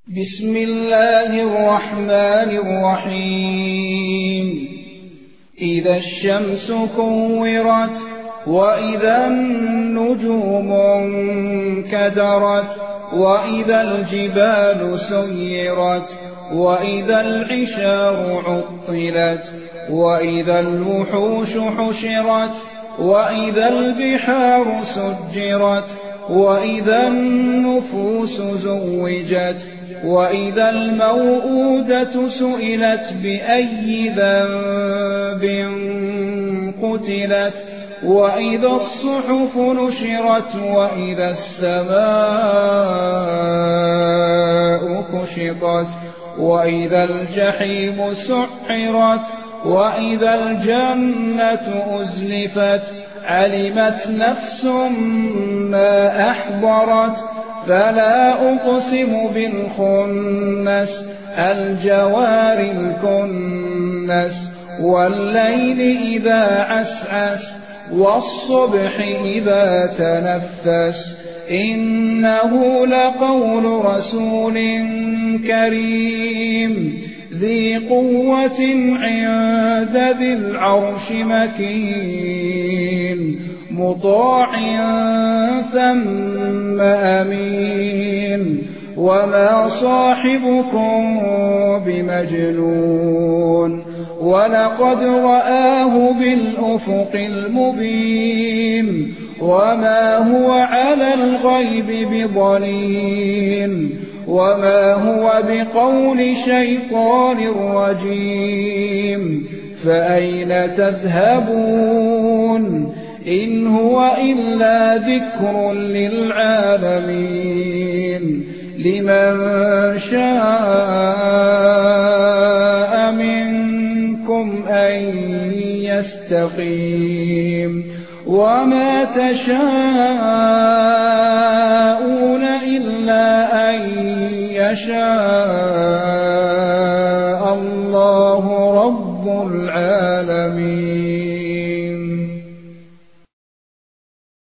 بسم الله الرحمن الرحيم إذا الشمس كورت وإذا النجوم انكدرت وإذا الجبال سيرت وإذا العشار عطلت وإذا الوحوش حشرت وإذا البحار سجرت وإذا النفوس زوجت وإذا الموءودة سئلت بأي ذنب قتلت وإذا الصحف نشرت وإذا السماء كشطت وإذا الجحيم سعرت وإذا الجنة أزلفت علمت نفس ما أحضرت فلا أقسم بالخنس الجوار الكنس والليل إذا عسعس والصبح إذا تنفس إنه لقول رسول كريم ذي قوة عند ذي العرش مكين مطاع ثم أمين وما صاحبكم بمجنون ولقد رآه بالأفق المبين وما هو على الغيب بضنين وما هو بقول شيطان رجيم فأين تذهبون إن هو إلا ذكر للعالمين لمن شاء منكم أن يستقيم وما تشاءون إلا أن يشاء الله رب العالمين.